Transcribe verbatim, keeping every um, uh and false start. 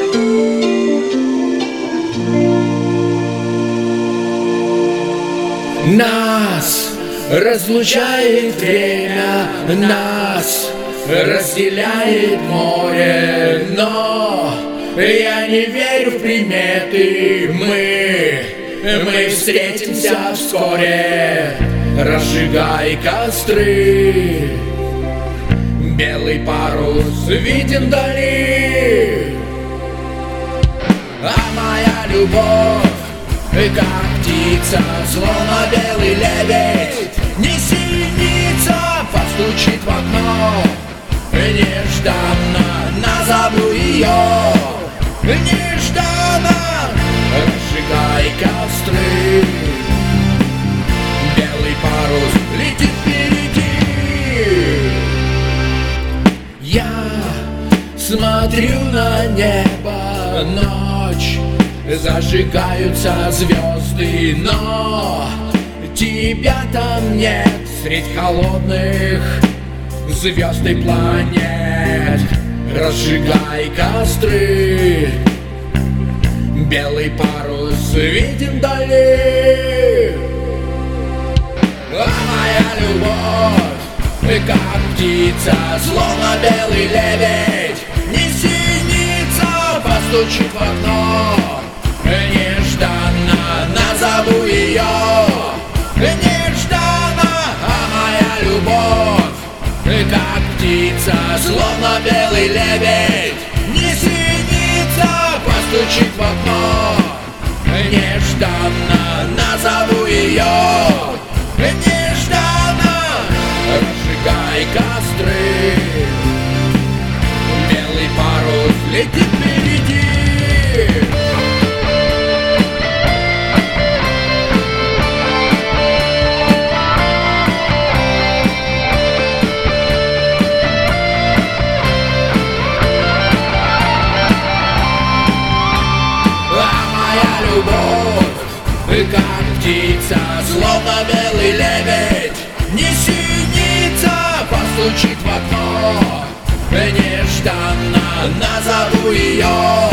Нас разлучает время, нас разделяет море, но я не верю в приметы. Мы, мы встретимся вскоре. Разжигай костры, белый парус виден вдали. А моя любовь, как птица, словно белый лебедь, не синица, постучит в окно. Нежданно назову ее, нежданно. Разжигай костры, белый парус летит впереди. Я смотрю на небо, ночь, зажигаются звезды, но тебя там нет средь холодных звезд и планет. Разжигай костры, белый парус виден вдали. А моя любовь, как птица, словно белый лебедь, не синица, постучит в окно. Нежданно назову ее, нежданно. А моя любовь, как птица, словно белый лебедь, не синица, постучит в окно. Нежданно назову ее, нежданно. Разжигай костры, белый парус летит впереди. Как птица, словно белый лебедь, не синица, постучит в окно. Нежданно назову ее,